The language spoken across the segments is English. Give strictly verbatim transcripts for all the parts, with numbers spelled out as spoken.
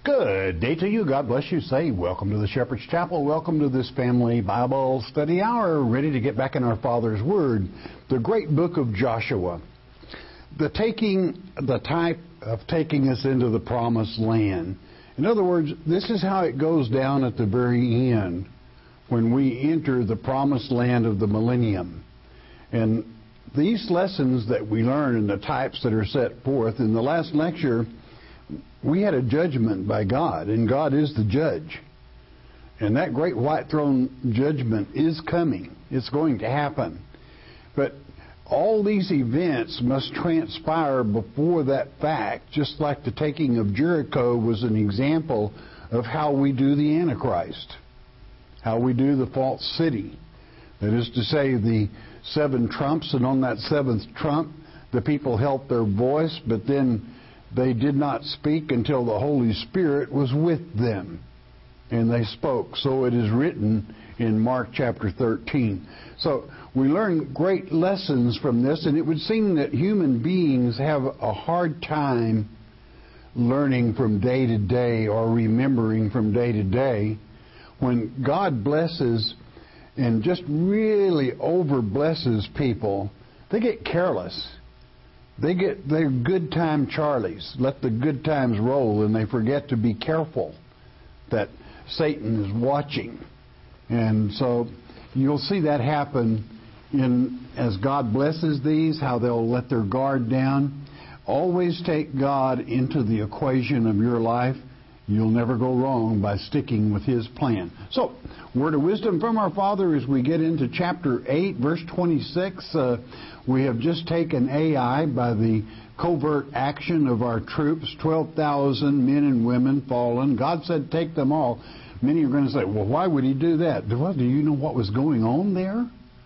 Good day to you. God bless you. Say, welcome to the Shepherd's Chapel. Welcome to this family Bible study hour. Ready to get back in our Father's Word. The great book of Joshua. The taking, the type of taking us into the promised land. In other words, this is how it goes down at the very end when we enter the promised land of the millennium. And these lessons that we learn and the types that are set forth in the last lecture, we had a judgment by God, and God is the judge. And that great white throne judgment is coming. It's going to happen. But all these events must transpire before that fact, just like the taking of Jericho was an example of how we do the Antichrist, how we do the false city. That is to say, the seven trumps, and on that seventh trump, the people held their voice, but then they did not speak until the Holy Spirit was with them, and they spoke. So it is written in Mark chapter thirteen. So we learn great lessons from this, and it would seem that human beings have a hard time learning from day to day or remembering from day to day. When God blesses and just really over blesses people, they get careless. They get their good time Charlies, let the good times roll, and they forget to be careful that Satan is watching. And so you'll see that happen in as God blesses these, how they'll let their guard down. Always take God into the equation of your life. You'll never go wrong by sticking with His plan. So, word of wisdom from our Father as we get into chapter eight, verse twenty-six. Uh, we have just taken Ai by the covert action of our troops, twelve thousand men and women fallen. God said, take them all. Many are going to say, well, why would He do that? Well, do you know what was going on there?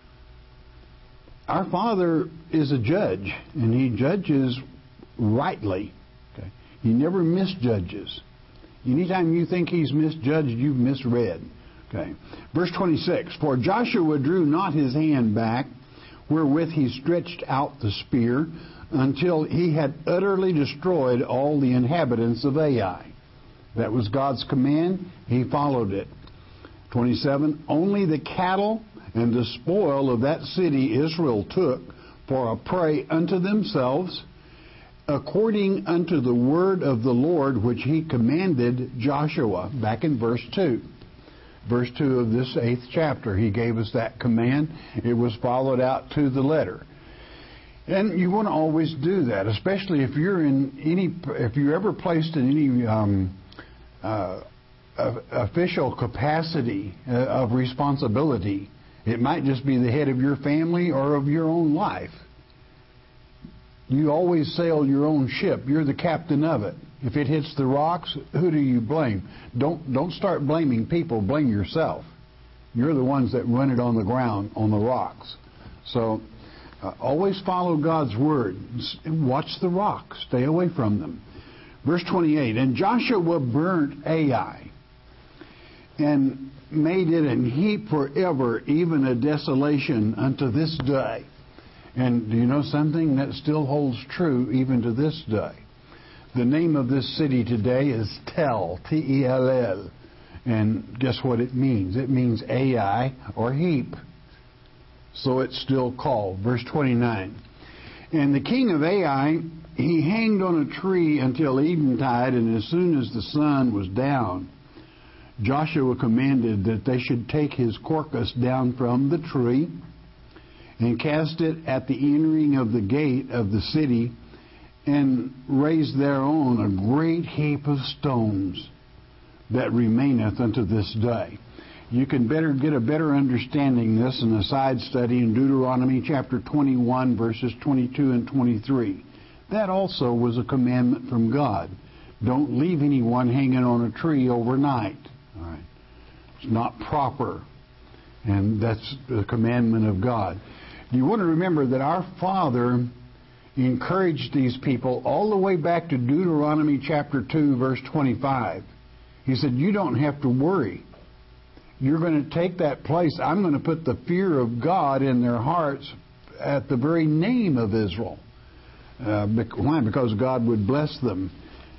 Our Father is a judge, and He judges rightly. Okay? He never misjudges. Anytime you think He's misjudged, you've misread. Okay. Verse twenty-six, for Joshua drew not his hand back, wherewith he stretched out the spear, until he had utterly destroyed all the inhabitants of Ai. That was God's command. He followed it. twenty-seven, only the cattle and the spoil of that city Israel took for a prey unto themselves, according unto the word of the Lord which He commanded Joshua. Back in verse two. Verse two of this eighth chapter, He gave us that command. It was followed out to the letter. And you want to always do that, especially if you're in any, if you're ever placed in any um, uh, official capacity of responsibility. It might just be the head of your family or of your own life. You always sail your own ship. You're the captain of it. If it hits the rocks, who do you blame? Don't don't start blaming people. Blame yourself. You're the ones that run it on the ground, on the rocks. So uh, always follow God's word. Watch the rocks. Stay away from them. Verse twenty-eight, and Joshua burnt Ai, and made it an heap forever, even a desolation unto this day. And do you know something that still holds true even to this day? The name of this city today is Tel, T E L L. And guess what it means? It means Ai, or heap. So it's still called. Verse twenty-nine. And the king of Ai, he hanged on a tree until eventide, and as soon as the sun was down, Joshua commanded that they should take his carcass down from the tree and cast it at the entering of the gate of the city, and raise thereon a great heap of stones that remaineth unto this day. You can better get a better understanding this in a side study in Deuteronomy chapter twenty-one, verses twenty-two and twenty-three. That also was a commandment from God. Don't leave anyone hanging on a tree overnight. All right. It's not proper. And that's the commandment of God. You want to remember that our Father encouraged these people all the way back to Deuteronomy chapter two, verse twenty-five. He said, you don't have to worry. You're going to take that place. I'm going to put the fear of God in their hearts at the very name of Israel. Uh, why? Because God would bless them.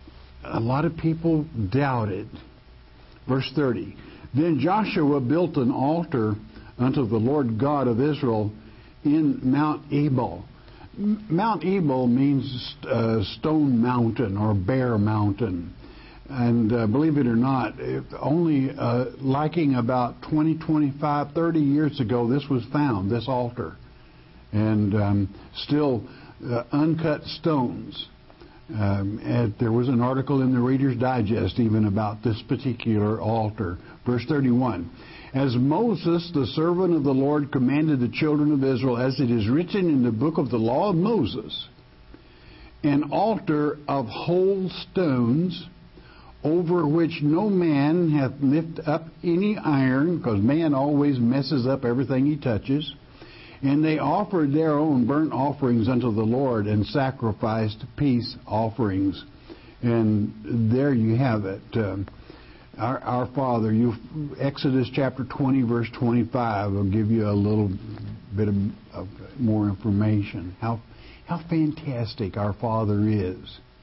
a lot of people doubted. Verse thirty. Then Joshua built an altar unto the Lord God of Israel in Mount Ebal. Mount Ebal means uh, stone mountain or bare mountain. And uh, believe it or not, it, only uh, liking about twenty, twenty-five, thirty years ago, this was found, this altar. And um, still uh, uncut stones. Um, and there was an article in the Reader's Digest even about this particular altar. Verse thirty-one. As Moses, the servant of the Lord, commanded the children of Israel, as it is written in the book of the law of Moses, an altar of whole stones, over which no man hath lifted up any iron, because man always messes up everything he touches. And they offered their own burnt offerings unto the Lord and sacrificed peace offerings. And there you have it. Um, Our, our Father, you Exodus chapter twenty, verse twenty-five will give you a little bit of, of more information. How how fantastic our Father is.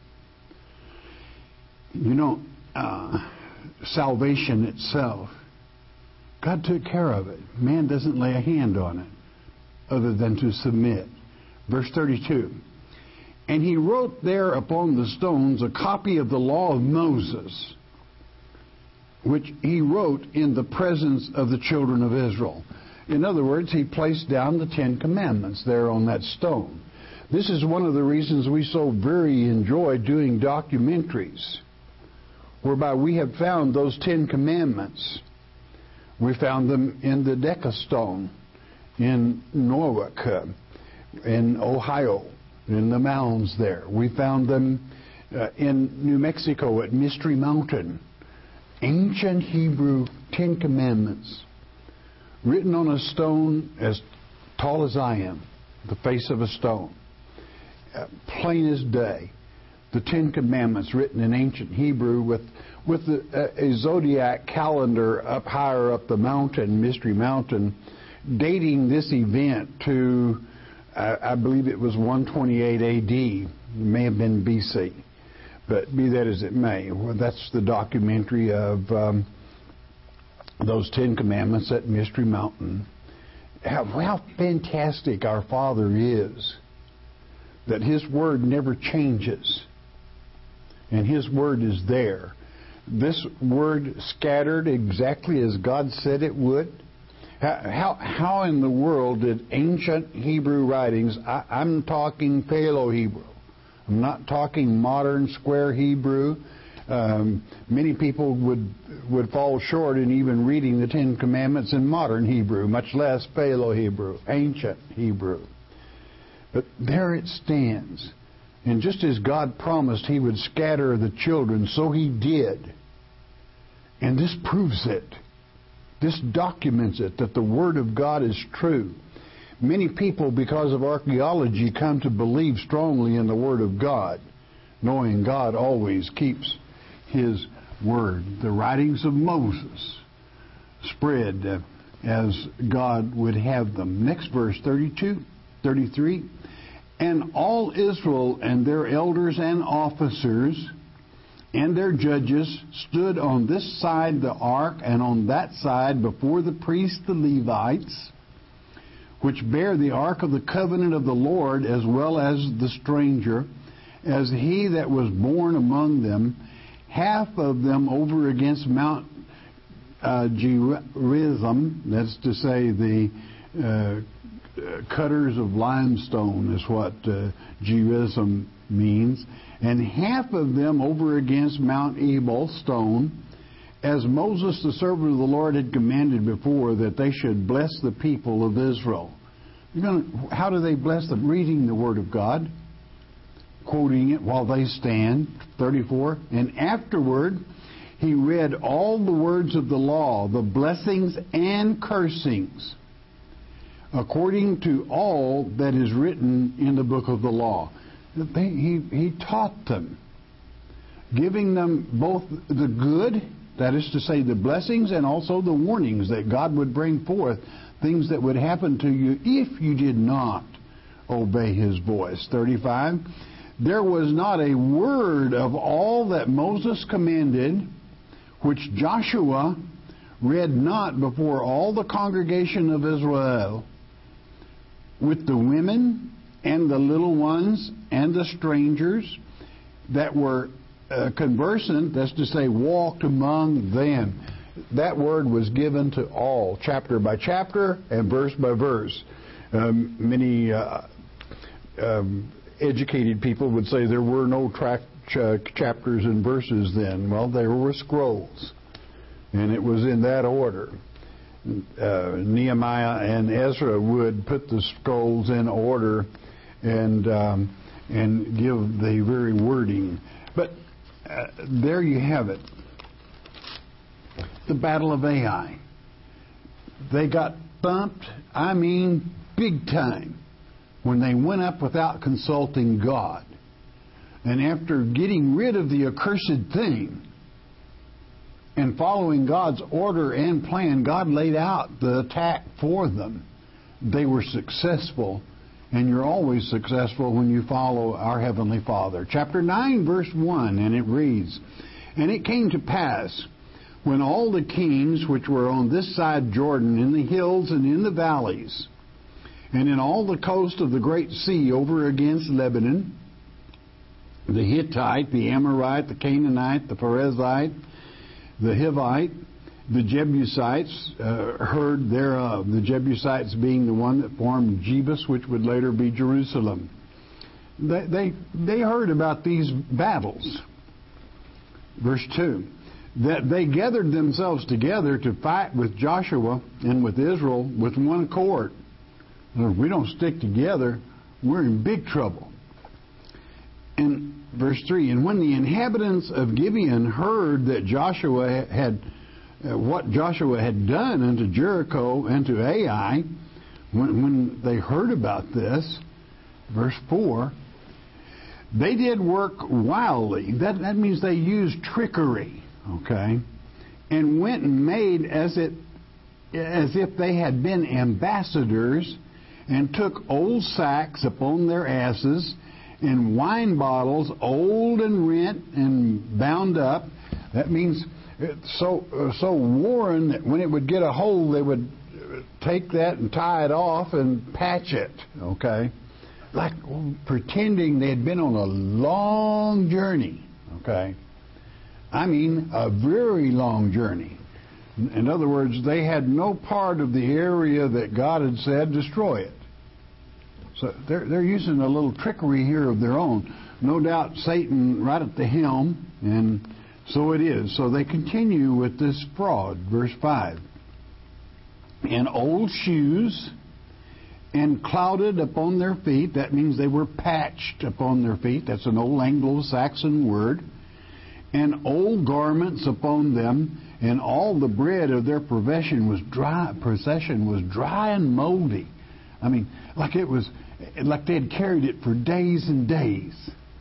You know, uh, salvation itself, God took care of it. Man doesn't lay a hand on it other than to submit. Verse thirty-two. And he wrote there upon the stones a copy of the law of Moses, which he wrote in the presence of the children of Israel. In other words, he placed down the Ten Commandments there on that stone. This is one of the reasons we so very enjoy doing documentaries, whereby we have found those Ten Commandments. We found them in the Decca Stone in Norwalk, uh, in Ohio, in the mounds there. We found them uh, in New Mexico at Mystery Mountain. Ancient Hebrew Ten Commandments, written on a stone as tall as I am, the face of a stone, uh, plain as day. The Ten Commandments written in ancient Hebrew with with the, uh, a zodiac calendar up higher up the mountain, Mystery Mountain, dating this event to, uh, I believe it was one twenty-eight A D, it may have been B C. But be that as it may, well, that's the documentary of um, those Ten Commandments at Mystery Mountain. How, how fantastic our Father is, that His Word never changes, and His Word is there. This Word scattered exactly as God said it would. How, how, how in the world did ancient Hebrew writings, I, I'm talking Paleo-Hebrew, I'm not talking modern square Hebrew. Um, many people would would fall short in even reading the Ten Commandments in modern Hebrew, much less Paleo-Hebrew, ancient Hebrew. But there it stands. And just as God promised He would scatter the children, so He did. And this proves it. This documents it, that the Word of God is true. Many people, because of archaeology, come to believe strongly in the Word of God, knowing God always keeps His Word. The writings of Moses spread uh, as God would have them. Next verse, thirty-two, thirty-three. And all Israel and their elders and officers and their judges stood on this side the ark and on that side before the priests the Levites, which bear the ark of the covenant of the Lord, as well as the stranger, as he that was born among them, half of them over against Mount uh, Gerizim, that's to say the uh, cutters of limestone is what uh, Gerizim means, and half of them over against Mount Ebal stone, as Moses, the servant of the Lord, had commanded before, that they should bless the people of Israel. You know, how do they bless them? Reading the Word of God, quoting it while they stand. thirty-four. And afterward, he read all the words of the law, the blessings and cursings, according to all that is written in the book of the law. They, he, he taught them, giving them both the good, that is to say the blessings, and also the warnings that God would bring forth, things that would happen to you if you did not obey His voice. thirty-five. there was not a word of all that Moses commanded which Joshua read not before all the congregation of Israel, with the women and the little ones and the strangers that were uh, conversant, that's to say, walked among them. That word was given to all, chapter by chapter and verse by verse. Um, many uh, um, educated people would say there were no track ch- chapters and verses then. Well, there were scrolls, and it was in that order. Uh, Nehemiah and Ezra would put the scrolls in order and um, and give the very wording. But uh, there you have it. The Battle of Ai. They got thumped, I mean big time, when they went up without consulting God. And after getting rid of the accursed thing and following God's order and plan, God laid out the attack for them. They were successful, and you're always successful when you follow our Heavenly Father. Chapter nine, verse one, and it reads, "And it came to pass, when all the kings which were on this side Jordan, in the hills and in the valleys, and in all the coast of the great sea over against Lebanon, the Hittite, the Amorite, the Canaanite, the Perizzite, the Hivite, the Jebusites uh, heard thereof," the Jebusites being the one that formed Jebus, which would later be Jerusalem. They, they, they heard about these battles. Verse two, "that they gathered themselves together to fight with Joshua and with Israel with one accord." If we don't stick together, we're in big trouble. And verse three, "And when the inhabitants of Gibeon heard that Joshua had, uh, what Joshua had done unto Jericho and to Ai," when, when they heard about this, verse four, "they did work wildly." That, that means they used trickery, okay? "And went and made as it as if they had been ambassadors, and took old sacks upon their asses, and wine bottles old and rent and bound up." That means so uh, so worn that when it would get a hole, they would take that and tie it off and patch it, okay? Like pretending they had been on a long journey, okay? I mean, a very long journey. In other words, they had no part of the area that God had said destroy it. So they're, they're using a little trickery here of their own. No doubt Satan right at the helm, and so it is. So they continue with this fraud. Verse five. "And old shoes, and clouded upon their feet," that means they were patched upon their feet. That's an old Anglo-Saxon word. "And old garments upon them, and all the bread of their possession was dry, possession was dry and moldy." I mean, like it was, like they had carried it for days and days.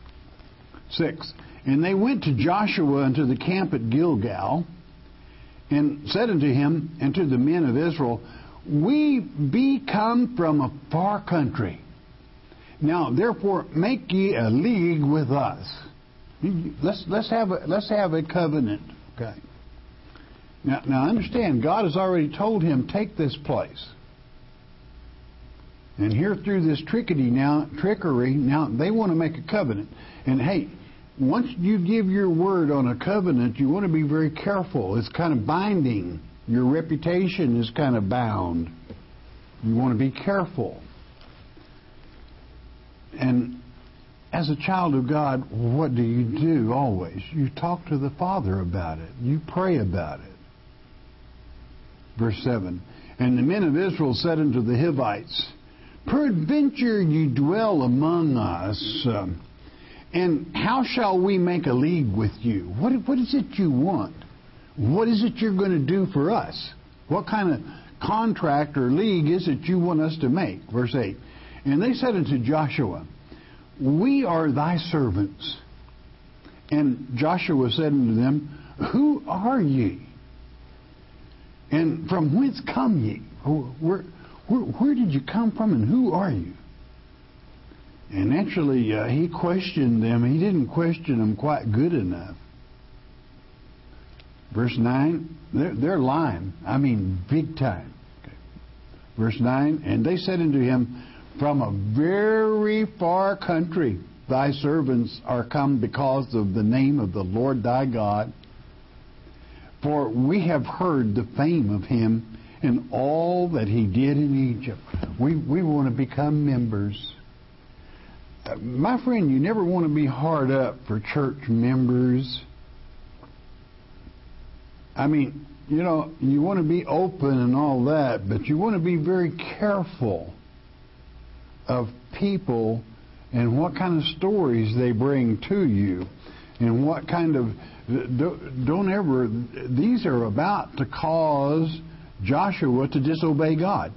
Six, "And they went to Joshua unto the camp at Gilgal, and said unto him and to the men of Israel, We be come from a far country. Now therefore make ye a league with us." Let's let's have a let's have a covenant. Okay. Now now understand, God has already told him, take this place. And here through this trickery now trickery, now they want to make a covenant. And hey, once you give your word on a covenant, you want to be very careful. It's kind of binding. Your reputation is kind of bound. You want to be careful. And as a child of God, what do you do always? You talk to the Father about it. You pray about it. Verse seven, "And the men of Israel said unto the Hivites, Peradventure ye dwell among us, um, and how shall we make a league with you?" What, what is it you want? What is it you're going to do for us? What kind of contract or league is it you want us to make? Verse eight, "And they said unto Joshua, We are thy servants. And Joshua said unto them, Who are ye? And from whence come ye?" Where, where, where did you come from, and who are you? And actually, uh, he questioned them. He didn't question them quite good enough. Verse nine, they're, they're lying. I mean, big time. Okay. Verse nine, and they said unto him, from a very far country thy servants are come because of the name of the Lord thy God. For we have heard the fame of him and all that he did in Egypt. We, we want to become members. Uh, my friend, you never want to be hard up for church members. I mean, you know, you want to be open and all that, but you want to be very careful of people and what kind of stories they bring to you and what kind of... Don't ever... These are about to cause Joshua to disobey God.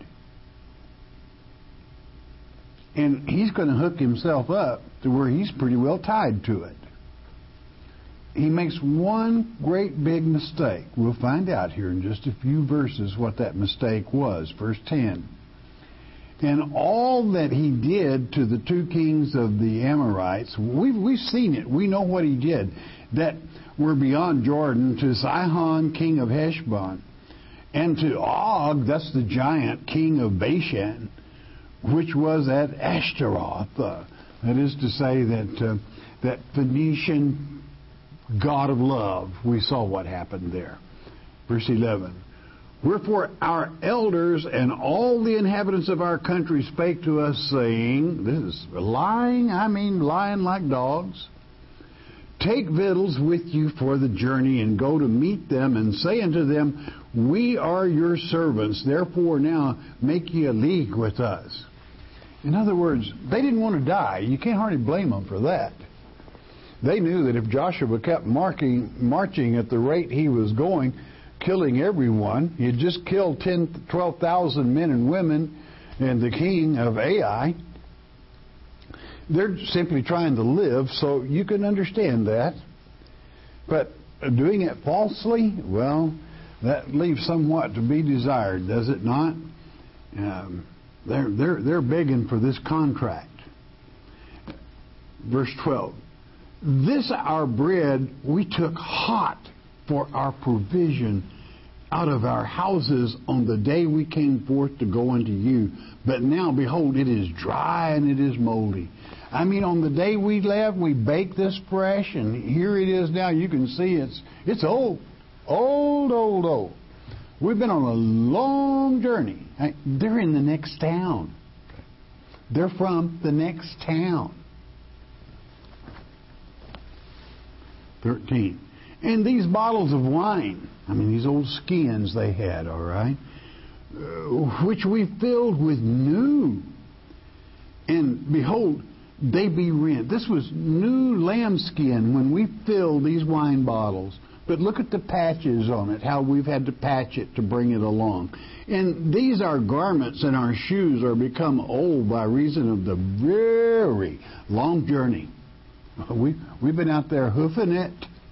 And he's going to hook himself up to where he's pretty well tied to it. He makes one great big mistake. We'll find out here in just a few verses what that mistake was. Verse ten. And all that he did to the two kings of the Amorites, we've, we've seen it. We know what he did. That were beyond Jordan, to Sihon, king of Heshbon, and to Og, that's the giant, king of Bashan, which was at Ashtaroth. Uh, that is to say that uh, that Phoenician god of love. We saw what happened there. Verse eleven. Wherefore our elders and all the inhabitants of our country spake to us, saying, this is lying, I mean lying like dogs, take victuals with you for the journey, and go to meet them, and say unto them, we are your servants, therefore now make ye a league with us. In other words, they didn't want to die. You can't hardly blame them for that. They knew that if Joshua kept marking, marching at the rate he was going, killing everyone, he had just killed ten, twelve thousand men and women and the king of Ai. They're simply trying to live, so you can understand that. But doing it falsely, well, that leaves somewhat to be desired, does it not? Um, they're, they're, they're begging for this contract. Verse twelve. This our bread we took hot for our provision out of our houses on the day we came forth to go unto you. But now, behold, it is dry and it is moldy. I mean, on the day we left, we baked this fresh, and here it is now. You can see it's it's old. Old, old, old. We've been on a long journey. They're in the next town. They're from the next town. thirteen. And these bottles of wine, I mean, these old skins they had, all right, uh, which we filled with new. And behold, they be rent. This was new lambskin when we filled these wine bottles. But look at the patches on it, how we've had to patch it to bring it along. And these our garments and our shoes are become old by reason of the very long journey. We, we've been out there hoofing it.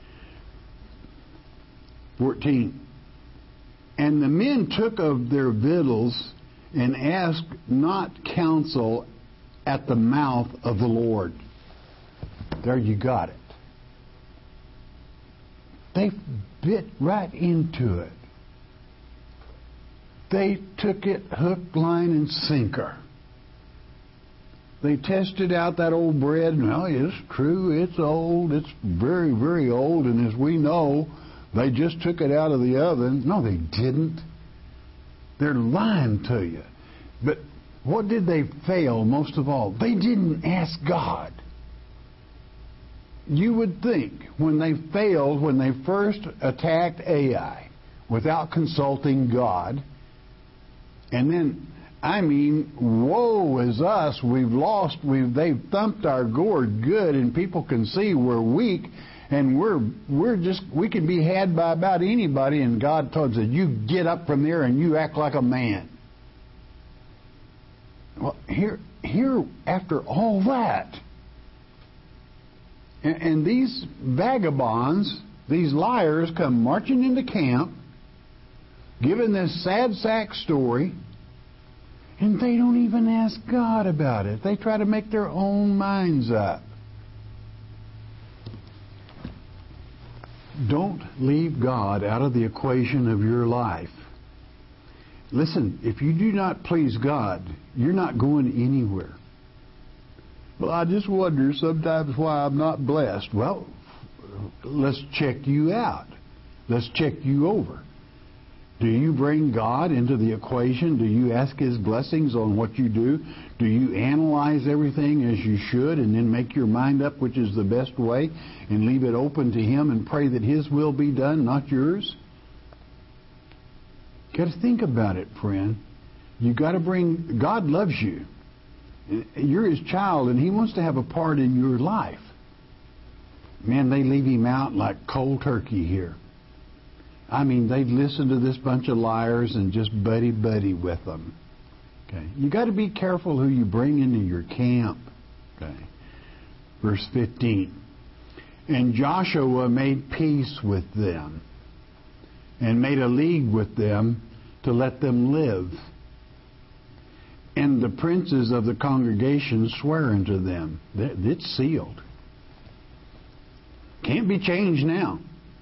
fourteen. And the men took of their victuals and asked not counsel at the mouth of the Lord. There you got it. They bit right into it. They took it hook, line, and sinker. They tested out that old bread. Well, it's true, it's old. It's very, very old. And as we know, they just took it out of the oven. No, they didn't. They're lying to you. But what did they fail most of all? They didn't ask God. You would think when they failed, when they first attacked Ai without consulting God, and then, I mean, woe is us, we've lost, we've they've thumped our gourd good, and people can see we're weak, and we're we're just we can be had by about anybody, and God told us, you get up from there and you act like a man. Well, here here after all that, and, and these vagabonds, these liars, come marching into camp, giving this sad sack story. And they don't even ask God about it. They try to make their own minds up. Don't leave God out of the equation of your life. Listen, if you do not please God, you're not going anywhere. Well, I just wonder sometimes why I'm not blessed. Well, let's check you out. Let's check you over. Do you bring God into the equation? Do you ask His blessings on what you do? Do you analyze everything as you should and then make your mind up which is the best way and leave it open to Him and pray that His will be done, not yours? Got to think about it, friend. You got to bring. God loves you. You're His child, and He wants to have a part in your life. Man, they leave Him out like cold turkey here. I mean, they've listened to this bunch of liars and just buddy-buddy with them. Okay, you got to be careful who you bring into your camp. Okay, verse fifteen. And Joshua made peace with them, and made a league with them to let them live. And the princes of the congregation swear unto them. It's sealed. Can't be changed now.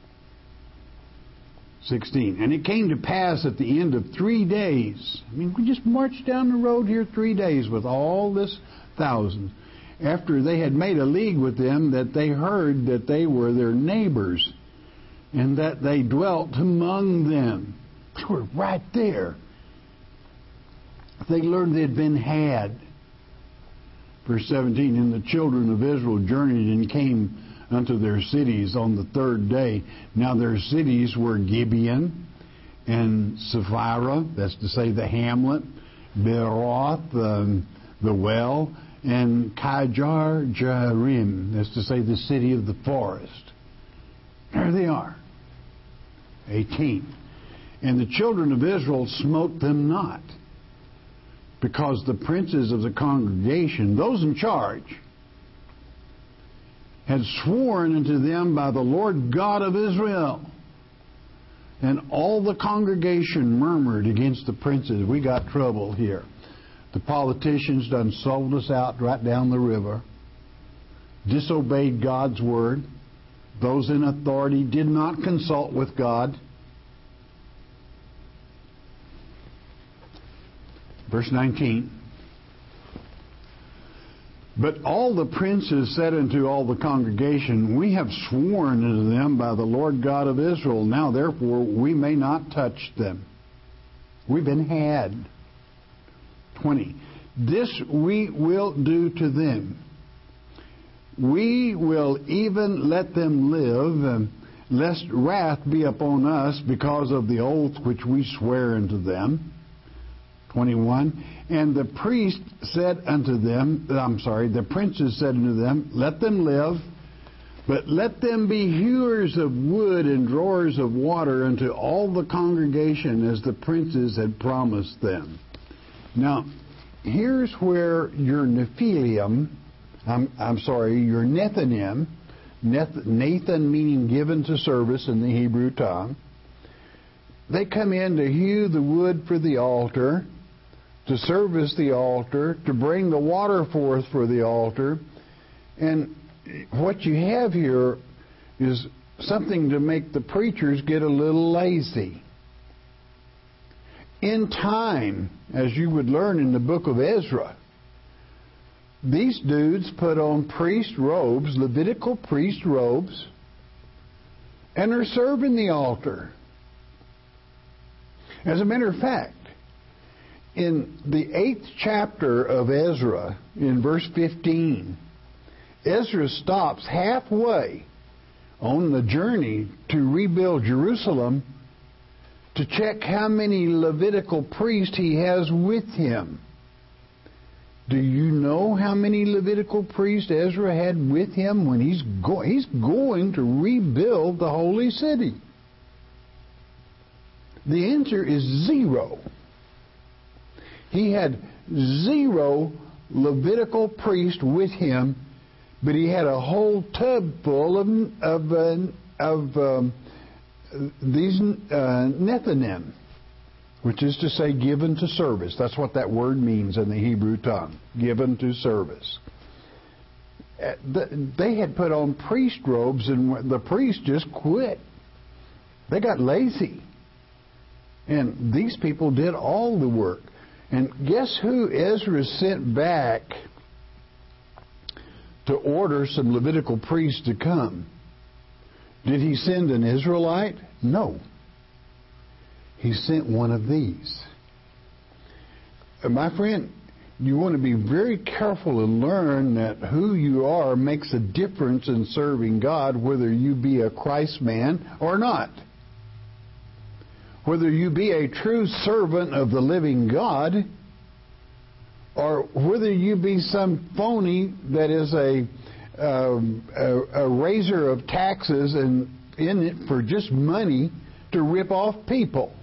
sixteen. And it came to pass at the end of three days. I mean, we just marched down the road here three days with all this thousand. After they had made a league with them, that they heard that they were their neighbors, and that they dwelt among them. They were right there. They learned they had been had. Verse seventeen, and the children of Israel journeyed and came unto their cities on the third day. Now their cities were Gibeon and Sapphira, that's to say the hamlet, Beeroth, um, the well, and Kajar Jearim, that's to say the city of the forest. There they are. eighteen. And the children of Israel smote them not, because the princes of the congregation, those in charge, had sworn unto them by the Lord God of Israel. And all the congregation murmured against the princes. We got trouble here. The politicians done sold us out right down the river, disobeyed God's word. Those in authority did not consult with God. Verse nineteen. But all the princes said unto all the congregation, we have sworn unto them by the Lord God of Israel. Now therefore we may not touch them. We've been had. twenty. This we will do to them. We will even let them live, lest wrath be upon us because of the oath which we swear unto them. twenty-one. And the priest said unto them, I'm sorry, the princes said unto them, let them live, but let them be hewers of wood and drawers of water unto all the congregation as the princes had promised them. Now, here's where your Nephilim, I'm, I'm sorry, your Nethinim, Nathan meaning given to service in the Hebrew tongue, they come in to hew the wood for the altar, to service the altar, to bring the water forth for the altar. And what you have here is something to make the preachers get a little lazy. In time, as you would learn in the book of Ezra, these dudes put on priest robes, Levitical priest robes, and are serving the altar. As a matter of fact, in the eighth chapter of Ezra, in verse fifteen, Ezra stops halfway on the journey to rebuild Jerusalem to check how many Levitical priests he has with him. Do you know how many Levitical priests Ezra had with him when he's, go- he's going to rebuild the holy city? The answer is zero. He had zero Levitical priests with him, but he had a whole tub full of of, uh, of um, these uh, Nethinim, which is to say given to service. That's what that word means in the Hebrew tongue, given to service. They had put on priest robes, and the priests just quit. They got lazy. And these people did all the work. And guess who Ezra sent back to order some Levitical priests to come? Did he send an Israelite? No. He sent one of these. And my friend, you want to be very careful and learn that who you are makes a difference in serving God, whether you be a Christ man or not. Whether you be a true servant of the living God, or whether you be some phony that is a, um, a, a raiser of taxes and in it for just money to rip off people.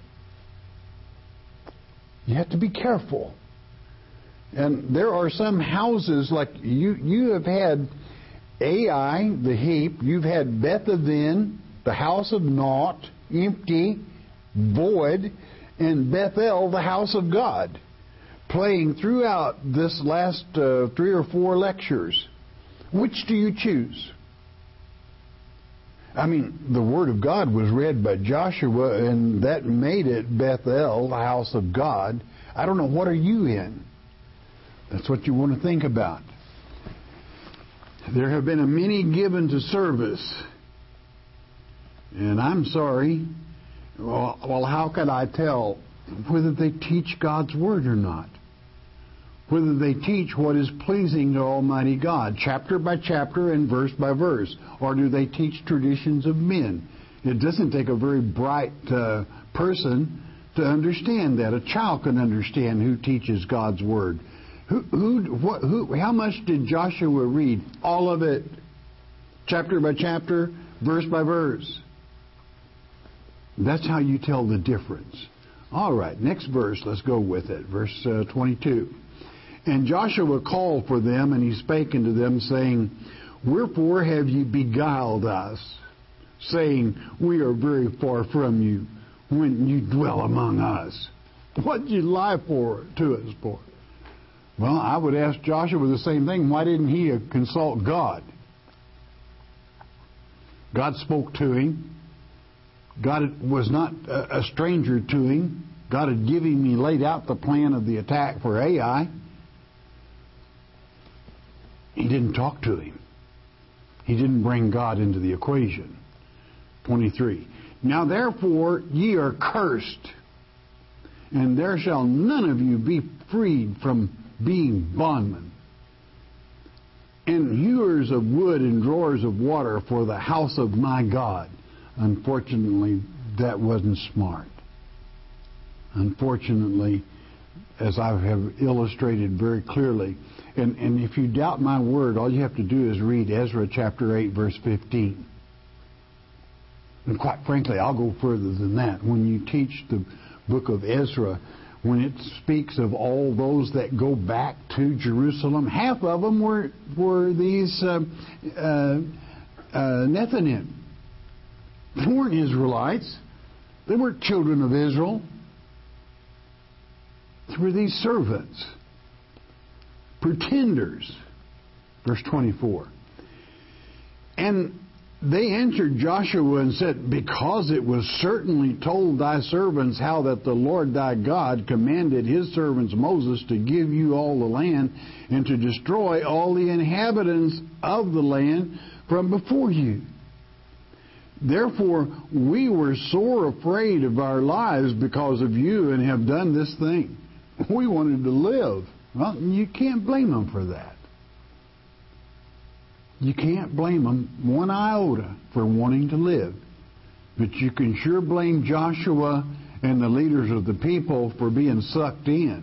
You have to be careful. And there are some houses, like you, you have had Ai, the heap, you've had Beth Aven, the house of naught, empty, void, and Bethel, the house of God, playing throughout this last uh, three or four lectures. Which do you choose? I mean, the Word of God was read by Joshua, and that made it Bethel, the house of God. I don't know, what are you in? That's what you want to think about. There have been a many given to service. And I'm sorry, well, well, how can I tell whether they teach God's Word or not? Whether they teach what is pleasing to Almighty God, chapter by chapter and verse by verse, or do they teach traditions of men? It doesn't take a very bright uh, person to understand that. A child can understand who teaches God's Word. Who, who, what, who, how much did Joshua read? All of it, chapter by chapter, verse by verse. That's how you tell the difference. All right, next verse, let's go with it. Verse uh, twenty-two. And Joshua called for them, and he spake unto them, saying, Wherefore have ye beguiled us, saying, We are very far from you, when you dwell among us? What did you lie for to us for? Well, I would ask Joshua the same thing. Why didn't he consult God? God spoke to him. God was not a stranger to him. God had given him, he laid out the plan of the attack for Ai. He didn't talk to him. He didn't bring God into the equation. twenty-three. Now therefore ye are cursed, and there shall none of you be freed from being bondmen, and hewers of wood and drawers of water for the house of my God. Unfortunately, that wasn't smart. Unfortunately, as I have illustrated very clearly, and, and if you doubt my word, all you have to do is read Ezra chapter eight, verse fifteen. And quite frankly, I'll go further than that. When you teach the book of Ezra, when it speaks of all those that go back to Jerusalem, half of them were were these uh, uh, uh, Nethinim. They weren't Israelites. They weren't children of Israel. They were these servants, pretenders. Verse twenty-four. And they answered Joshua and said, Because it was certainly told thy servants how that the Lord thy God commanded his servants Moses to give you all the land and to destroy all the inhabitants of the land from before you. Therefore we were sore afraid of our lives because of you and have done this thing. We wanted to live. Well, you can't blame them for that. You can't blame them one iota for wanting to live. But you can sure blame Joshua and the leaders of the people for being sucked in.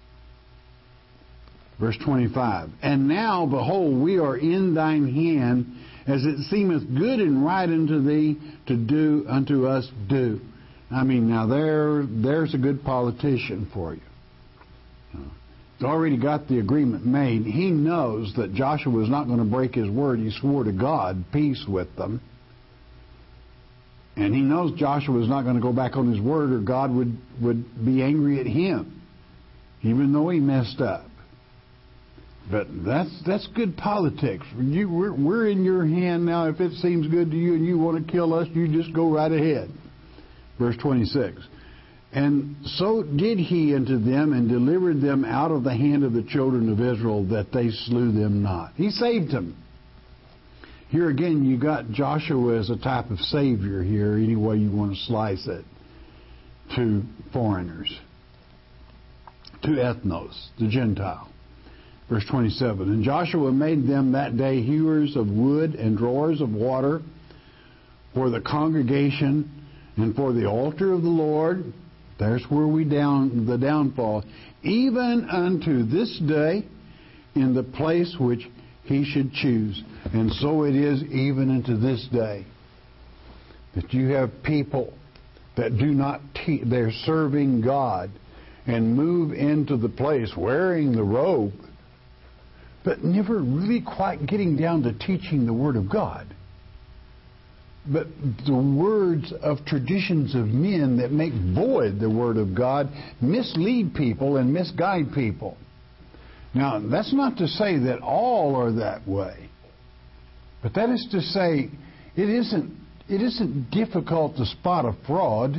Verse twenty-five. And now, behold, we are in thine hand, as it seemeth good and right unto thee to do unto us do. I mean, now there, there's a good politician for you. He's already got the agreement made. He knows that Joshua was not going to break his word. He swore to God peace with them. And he knows Joshua is not going to go back on his word, or God would, would be angry at him, even though he messed up. But that's that's good politics. You, we're, we're in your hand now. If it seems good to you and you want to kill us, you just go right ahead. Verse twenty-six. And so did he unto them, and delivered them out of the hand of the children of Israel, that they slew them not. He saved them. Here again, you got Joshua as a type of savior here, any way you want to slice it, to foreigners, to ethnos, the Gentile. Verse twenty-seven, and Joshua made them that day hewers of wood and drawers of water for the congregation and for the altar of the Lord. There's where we down the downfall. Even unto this day, in the place which he should choose. And so it is even unto this day, that you have people that do not teach, they're serving God, and move into the place wearing the robe, but never really quite getting down to teaching the Word of God. But the words of traditions of men that make void the Word of God mislead people and misguide people. Now, that's not to say that all are that way. But that is to say, it isn't, it isn't difficult to spot a fraud.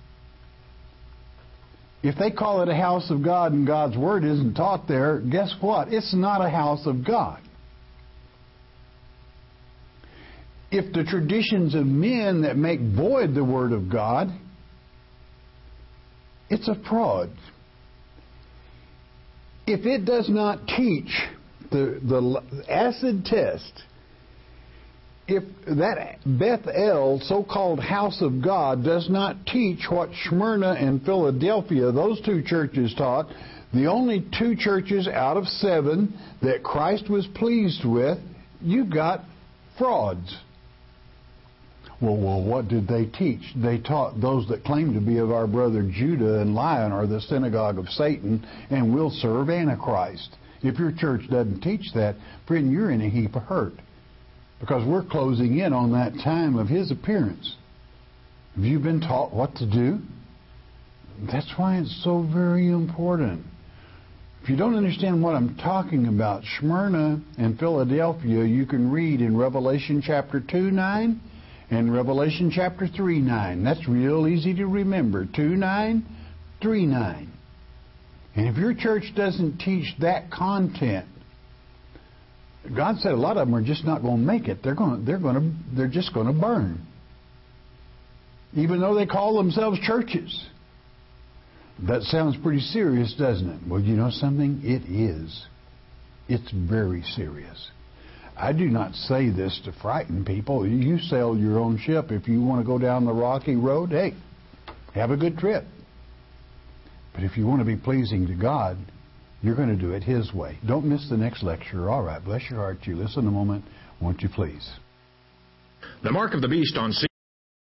If they call it a house of God and God's Word isn't taught there, guess what? It's not a house of God. If the traditions of men that make void the Word of God, it's a fraud. If it does not teach the, the acid test, if that Bethel, so-called house of God, does not teach what Smyrna and Philadelphia, those two churches taught, the only two churches out of seven that Christ was pleased with, you've got frauds. Well, well, what did they teach? They taught those that claim to be of our brother Judah and Lion are the synagogue of Satan and will serve Antichrist. If your church doesn't teach that, friend, you're in a heap of hurt. Because we're closing in on that time of His appearance. Have you been taught what to do? That's why it's so very important. If you don't understand what I'm talking about, Smyrna and Philadelphia, you can read in Revelation chapter two nine and Revelation chapter three nine. That's real easy to remember. two nine, three nine. And if your church doesn't teach that content, God said a lot of them are just not going to make it. They're going to, they're going to, they're just going to burn. Even though they call themselves churches. That sounds pretty serious, doesn't it? Well, you know something? It is. It's very serious. I do not say this to frighten people. You sail your own ship. If you want to go down the rocky road, hey, have a good trip. But if you want to be pleasing to God, you're going to do it His way. Don't miss the next lecture. All right, bless your heart. You listen a moment, won't you please? The mark of the beast on